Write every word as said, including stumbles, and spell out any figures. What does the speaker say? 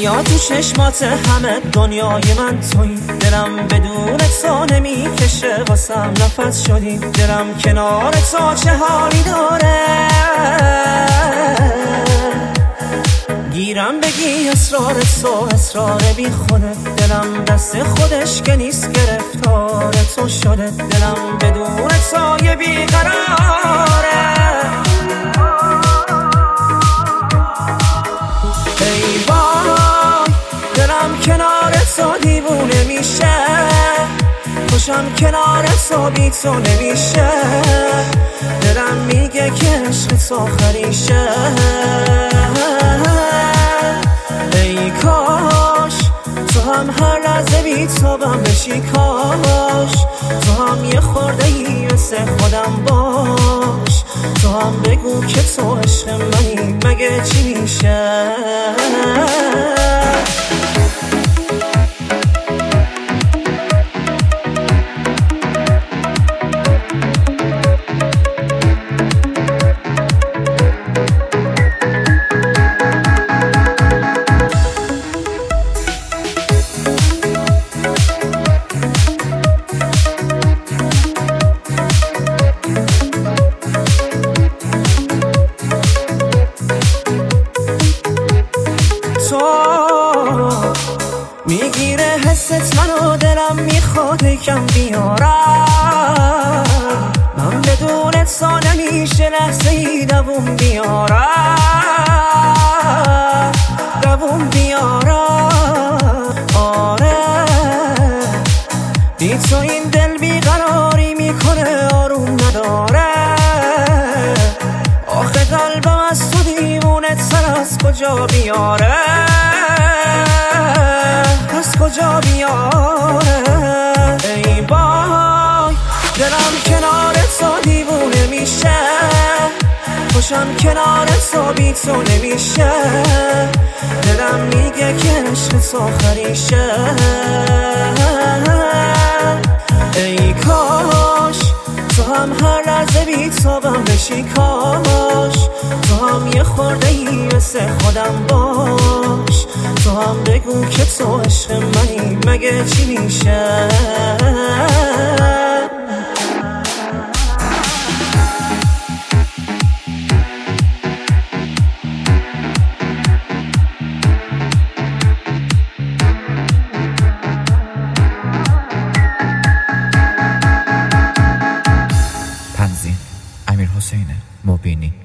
بیا تو چشمات همه دنیای من تویی، دلم بدون تو نمیکشه واسم نفس شدی، دلم کنار تو چه حالی داره، گیرم بگی اسرار تو اسرار بی خوده، دلم دست خودش که نیست گرفتار تو شده، دلم بدون تو یه بیقراره، ای وای دلم کنار تو دیوونه میشه، خوشم کنار تو بی تو نمیشه، دلم میگه که عشق تو خریشه، ای کاش تو هم هر لحظه بی تو بم بشی، کاش تو هم یه خورده ای مثل خودم باش، تو هم بگو که تو عشق منی مگه چی میشه. میگیره حست منو دلم میخواد یکم بیارم، من بدون تو نمیشه لحظه ای دووم بیارم، دووم بیارم، آره بی تو این دل بیقراری میکنه آروم نداره، آخه قلبم از تو دیوونه تر از کجا بیاره، از کجا بیاره، ای وای دلم کنار تو دیوونه میشه، خوشم کنار تو بی تو نمیشه، دلم میگه که عشق تو خریشه، ای کاش تو هم هر لحظه بی تو بم بشی، کاش تو هم یه خورده ای مثل خودم باش، تو هم بگو که تو عشق منی مگه چی میشه. تنظیم امیرحسین مبینی.